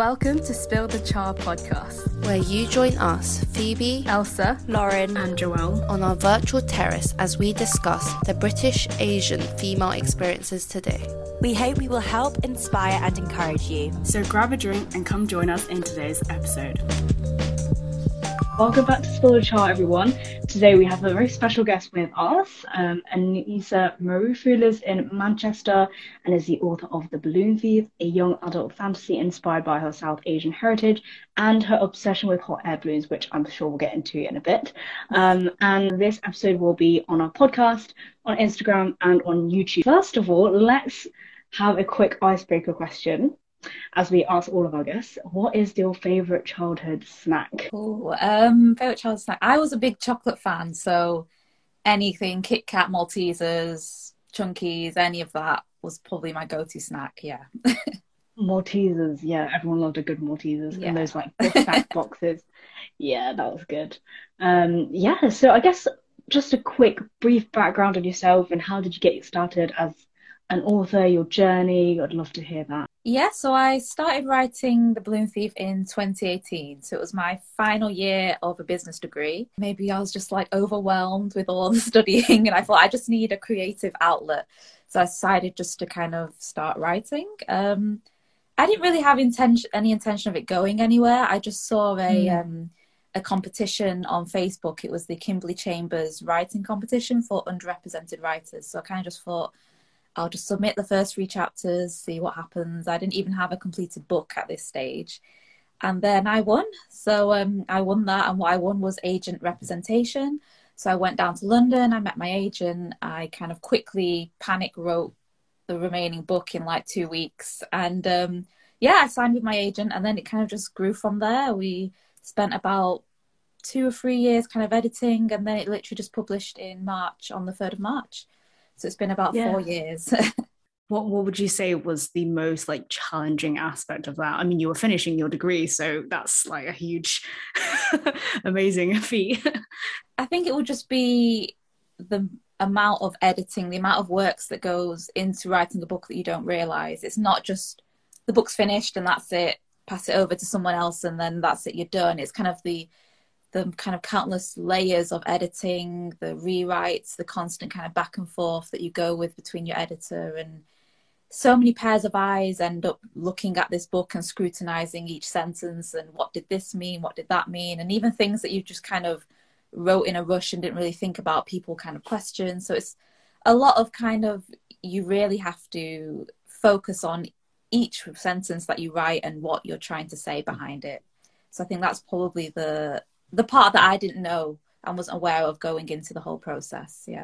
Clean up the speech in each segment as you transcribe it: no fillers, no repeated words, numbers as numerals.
Welcome to Spill the Char podcast, where you join us, Phoebe, Elsa, Lauren, and Joelle, on our virtual terrace as we discuss the British Asian female experiences today. We hope we will help, inspire, and encourage you. So grab a drink and come join us in today's episode. Welcome back to Spill the Char, everyone. Today we have a very special guest with us, Anissa Maruffu lives in Manchester and is the author of The Balloon Thief, a young adult fantasy inspired by her South Asian heritage and her obsession with hot air balloons, which I'm sure we'll get into in a bit. And this episode will be on our podcast, on Instagram and on YouTube. First of all, let's have a quick icebreaker question. As we ask all of our guests, what is your favourite childhood snack? Favourite childhood snack? I was a big chocolate fan, so anything, Kit Kat, Maltesers, Chunkies, any of that was probably my go-to snack, yeah. Maltesers, yeah, everyone loved a good Maltesers. Yeah. And those like big snack boxes. Yeah, that was good. So I guess just a quick brief background on yourself and how did you get started as an author, your journey? I'd love to hear that. Yeah, so I started writing The Balloon Thief in 2018. So it was my final year of a business degree. Maybe I was just like overwhelmed with all the studying and I thought I just need a creative outlet. So I decided just to kind of start writing. I didn't really have any intention of it going anywhere. I just saw a competition on Facebook. It was the Kimberley Chambers writing competition for underrepresented writers. So I kind of just thought, I'll just submit the first 3 chapters, see what happens. I didn't even have a completed book at this stage. And then I won. So I won that. And what I won was agent representation. So I went down to London. I met my agent. I kind of quickly panic wrote the remaining book in like 2 weeks. And I signed with my agent. And then it kind of just grew from there. We spent about 2 or 3 years kind of editing. And then it literally just published in March, on the 3rd of March. So it's been about 4 years. What would you say was the most like challenging aspect of that? I mean, you were finishing your degree, so that's like a huge, amazing feat. I think it would just be the amount of editing, the amount of works that goes into writing a book that you don't realise. It's not just the book's finished and that's it, pass it over to someone else and then that's it, you're done. It's kind of the kind of countless layers of editing, the rewrites, the constant kind of back and forth that you go with between your editor, and so many pairs of eyes end up looking at this book and scrutinizing each sentence and what did this mean, what did that mean, and even things that you just kind of wrote in a rush and didn't really think about, people kind of question. So it's a lot of kind of, you really have to focus on each sentence that you write and what you're trying to say behind it. So I think that's probably the part that I didn't know and wasn't aware of going into the whole process. Yeah.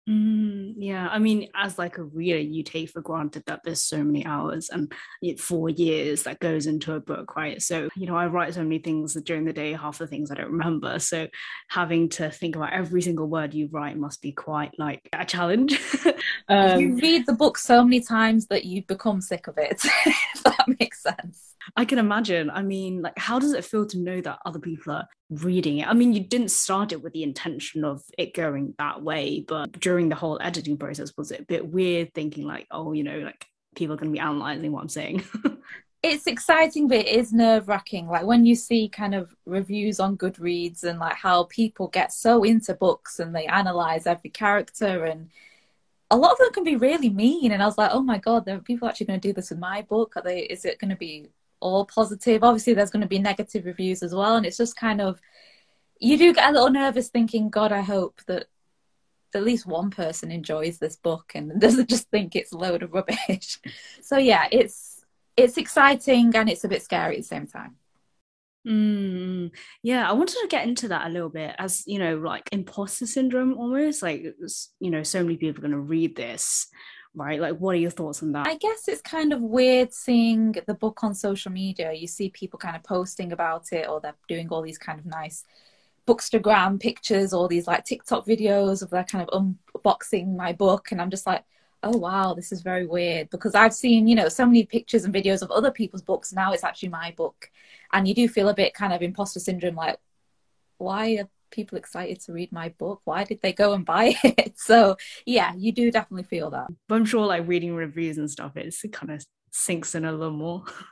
Yeah, I mean, as like a reader, you take for granted that there's so many hours and 4 years that goes into a book, right? So, I write so many things during the day, half the things I don't remember. So having to think about every single word you write must be quite like a challenge. You read the book so many times that you become sick of it, if that makes sense. I can imagine. I mean, like, how does it feel to know that other people are reading it? I mean, you didn't start it with the intention of it going that way, but during the whole editing process, was it a bit weird thinking like, oh, like people are going to be analysing what I'm saying? It's exciting, but it is nerve-wracking. Like when you see kind of reviews on Goodreads and like how people get so into books and they analyse every character, and a lot of them can be really mean. And I was like, oh my God, there are people actually going to do this with my book? Is it going to be all positive? Obviously there's going to be negative reviews as well, and it's just kind of, you do get a little nervous thinking, God, I hope that at least one person enjoys this book and doesn't just think it's a load of rubbish. So yeah, it's exciting and it's a bit scary at the same time. Yeah, I wanted to get into that a little bit, as like imposter syndrome almost, like so many people are going to read this, right? Like, what are your thoughts on that? I guess it's kind of weird seeing the book on social media. You see people kind of posting about it, or they're doing all these kind of nice Bookstagram pictures, or these like TikTok videos of their kind of unboxing my book, and I'm just like, oh wow, this is very weird, because I've seen so many pictures and videos of other people's books. Now it's actually my book, and you do feel a bit kind of imposter syndrome, like, why are people excited to read my book? Why did they go and buy it? So yeah, you do definitely feel that. But I'm sure like reading reviews and stuff, it kind of sinks in a little more.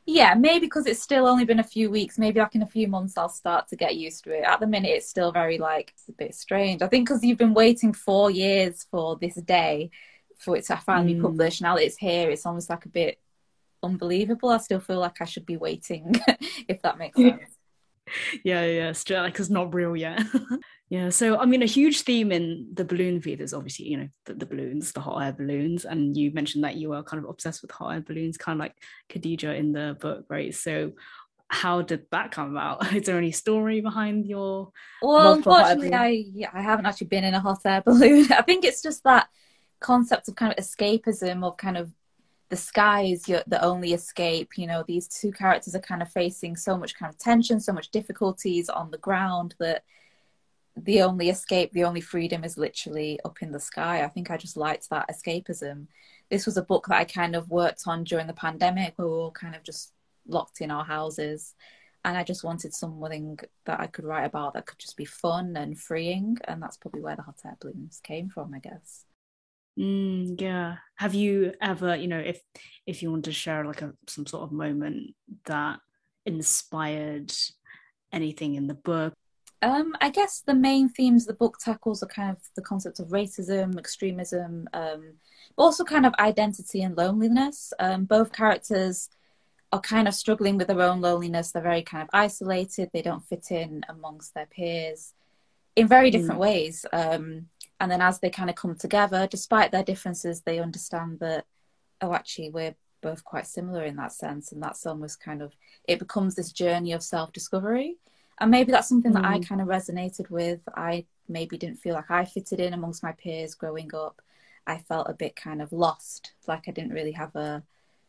Yeah, maybe because it's still only been a few weeks, maybe like in a few months I'll start to get used to it. At the minute, it's still very like, it's a bit strange. I think because you've been waiting 4 years for this day for it to finally be published. Now that it's here, it's almost like a bit unbelievable. I still feel like I should be waiting, if that makes sense. Yeah, still like it's not real yet. Yeah, so I mean, a huge theme in the balloon feed is obviously, you know, the balloons, the hot air balloons, and you mentioned that you were kind of obsessed with hot air balloons, kind of like Khadija in the book, right? So how did that come about? Is there any story behind your Well, unfortunately, I haven't actually been in a hot air balloon. I think it's just that concept of kind of escapism, of kind of the sky is the only escape. You know, these two characters are kind of facing so much kind of tension, so much difficulties on the ground, that the only escape, the only freedom is literally up in the sky. I think I just liked that escapism. This was a book that I kind of worked on during the pandemic, where we were all kind of just locked in our houses. And I just wanted something that I could write about that could just be fun and freeing. And that's probably where the hot air balloons came from, I guess. Yeah. Have you ever, you know, if you want to share like some sort of moment that inspired anything in the book? I guess the main themes the book tackles are kind of the concept of racism, extremism, but also kind of identity and loneliness. Both characters are kind of struggling with their own loneliness. They're very kind of isolated. They don't fit in amongst their peers in very different ways. And then as they kind of come together, despite their differences, they understand that, oh, actually, we're both quite similar in that sense. And that's almost kind of, it becomes this journey of self-discovery. And maybe that's something that I kind of resonated with. I maybe didn't feel like I fitted in amongst my peers growing up. I felt a bit kind of lost, like I didn't really have a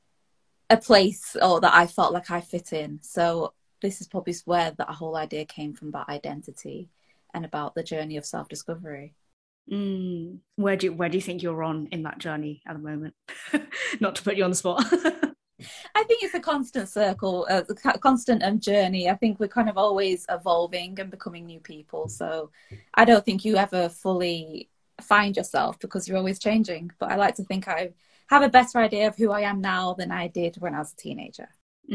place, or that I felt like I fit in. So this is probably where that whole idea came from, about identity and about the journey of self-discovery. Where do you think you're on in that journey at the moment? Not to put you on the spot. I think it's a constant circle, a constant journey. I think we're kind of always evolving and becoming new people. So I don't think you ever fully find yourself, because you're always changing. But I like to think I have a better idea of who I am now than I did when I was a teenager.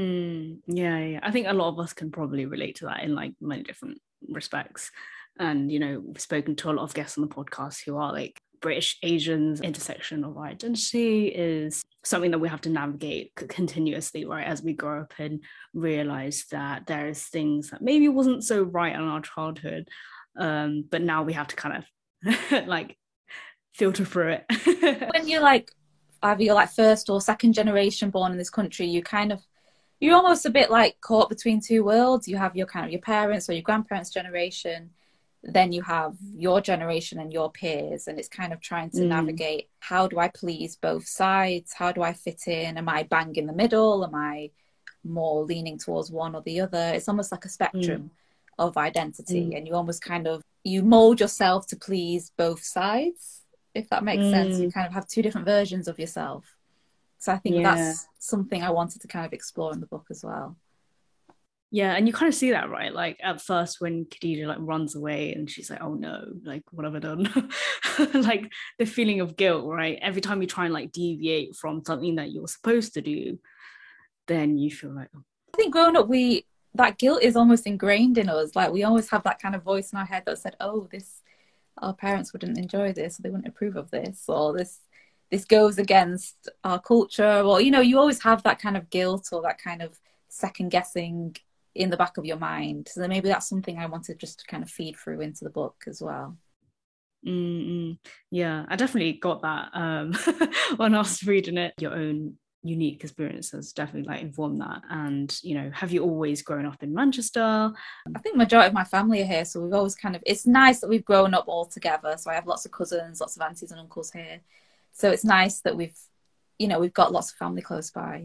Yeah. I think a lot of us can probably relate to that in like many different respects. And, you know, we've spoken to a lot of guests on the podcast who are like British Asians. Intersection of identity is something that we have to navigate continuously, right, as we grow up and realize that there's things that maybe wasn't so right in our childhood, but now we have to kind of like filter through it. When you're like either you're like first or second generation born in this country, you're almost a bit like caught between two worlds. You have your kind of your parents or your grandparents' generation, then you have your generation and your peers, and it's kind of trying to navigate, how do I please both sides? How do I fit in? Am I bang in the middle? Am I more leaning towards one or the other? It's almost like a spectrum of identity, and you almost kind of, you mold yourself to please both sides, if that makes sense. You kind of have two different versions of yourself. So I think that's something I wanted to kind of explore in the book as well. Yeah, and you kind of see that, right? Like at first when Khadija like runs away and she's like, oh no, like what have I done? Like the feeling of guilt, right? Every time you try and like deviate from something that you're supposed to do, then you feel like, oh. I think growing up, that guilt is almost ingrained in us. Like we always have that kind of voice in our head that said, oh, our parents wouldn't enjoy this, or they wouldn't approve of this, or this goes against our culture, or, you know, you always have that kind of guilt or that kind of second guessing in the back of your mind. So maybe that's something I wanted just to kind of feed through into the book as well. Yeah, I definitely got that when I was reading it. Your own unique experiences definitely like informed that. And, you know, have you always grown up in Manchester? I think majority of my family are here, so we've always kind of, it's nice that we've grown up all together. So I have lots of cousins, lots of aunties and uncles here, so it's nice that we've got lots of family close by.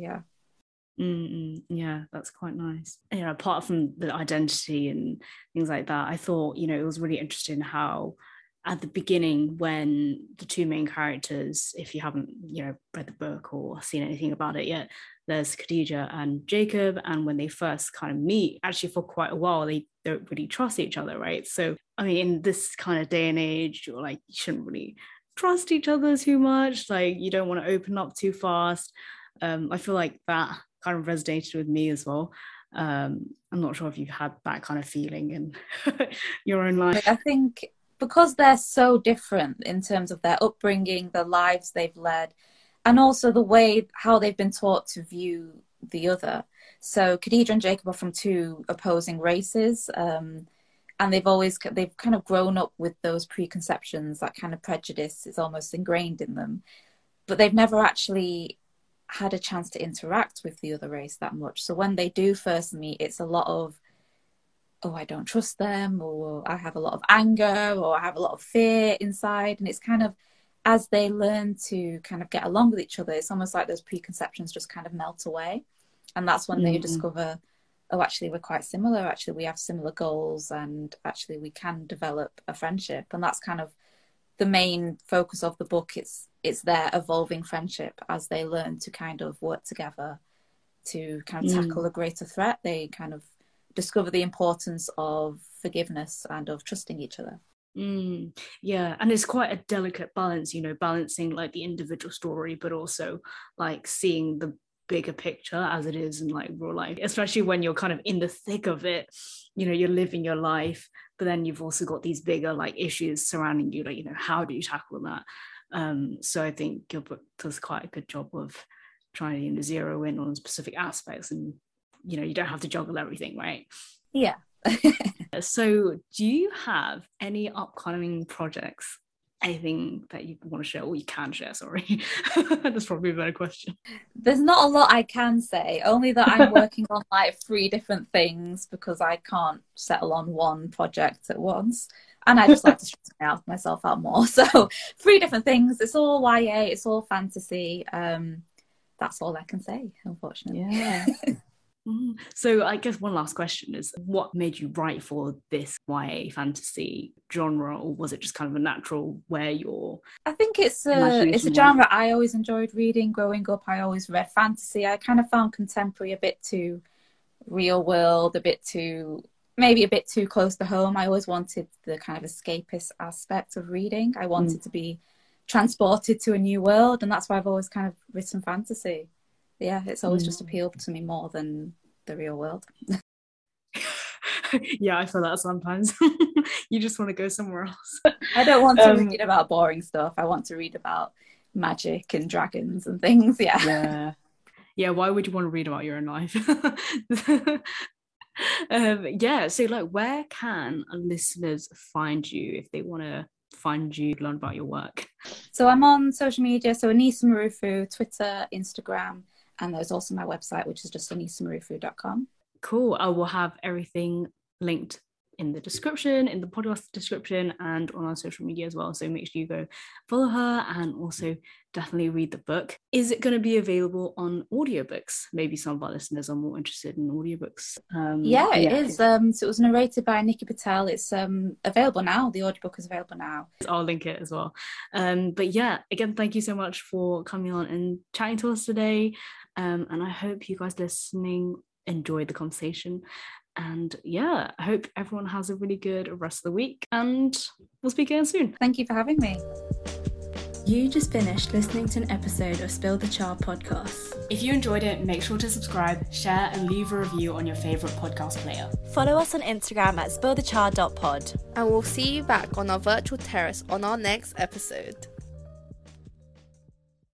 Yeah, that's quite nice. You know, apart from the identity and things like that, I thought, you know, it was really interesting how at the beginning, when the two main characters, if you haven't, you know, read the book or seen anything about it yet, there's Khadija and Jacob, and when they first kind of meet, actually for quite a while, they don't really trust each other, right? So, I mean, in this kind of day and age, you're like, you shouldn't really trust each other too much. Like, you don't want to open up too fast. I feel like that kind of resonated with me as well. I'm not sure if you've had that kind of feeling in your own life. I think because they're so different in terms of their upbringing, the lives they've led, and also the way how they've been taught to view the other. So Khadija and Jacob are from two opposing races, and they've kind of grown up with those preconceptions, that kind of prejudice is almost ingrained in them, but they've never actually had a chance to interact with the other race that much. So when they do first meet, it's a lot of, oh, I don't trust them, or I have a lot of anger, or I have a lot of fear inside. And it's kind of, as they learn to kind of get along with each other, it's almost like those preconceptions just kind of melt away. And that's when they discover, oh, actually, we're quite similar. Actually, we have similar goals, and actually we can develop a friendship. And that's kind of the main focus of the book. It's their evolving friendship as they learn to kind of work together to kind of tackle a greater threat. They kind of discover the importance of forgiveness and of trusting each other. Yeah, and it's quite a delicate balance, balancing like the individual story, but also like seeing the bigger picture as it is in like real life, especially when you're kind of in the thick of it. You're living your life, but then you've also got these bigger like issues surrounding you, like how do you tackle that? So I think your book does quite a good job of trying to zero in on specific aspects, and you don't have to juggle everything, right? Yeah. So do you have any upcoming projects, anything that you want to share, or you can share, sorry? That's probably a better question. There's not a lot I can say, only that I'm working on like 3 different things because I can't settle on one project at once, and I just like to stress myself out more. So 3 different things. It's all YA, it's all fantasy. That's all I can say, unfortunately. Yeah. So I guess one last question is, what made you write for this YA fantasy genre, or was it just kind of a natural where you're... I think it's a genre I always enjoyed reading. Growing up, I always read fantasy. I kind of found contemporary a bit too real world, maybe a bit too close to home. I always wanted the kind of escapist aspect of reading. I wanted to be transported to a new world, and that's why I've always kind of written fantasy. Yeah, it's always just appealed to me more than the real world. Yeah, I feel that sometimes. You just want to go somewhere else. I don't want to read about boring stuff. I want to read about magic and dragons and things. Yeah. Why would you want to read about your own life? So like, where can listeners find you if they want to find you, learn about your work? So I'm on social media, so Anisa Marufu, Twitter, Instagram, and there's also my website, which is just anisamarufu.com. Cool. I will have everything linked in the description, in the podcast description, and on our social media as well. So make sure you go follow her, and also definitely read the book. Is it going to be available on audiobooks? Maybe some of our listeners are more interested in audiobooks. It is. So it was narrated by Nikki Patel. It's available now. The audiobook is available now. I'll link it as well. But yeah, again, thank you so much for coming on and chatting to us today. And I hope you guys listening enjoyed the conversation. And yeah, I hope everyone has a really good rest of the week, and we'll speak again soon. Thank you for having me. You just finished listening to an episode of Spill the Char podcast. If you enjoyed it, make sure to subscribe, share, and leave a review on your favourite podcast player. Follow us on Instagram at spillthechar.pod. And we'll see you back on our virtual terrace on our next episode.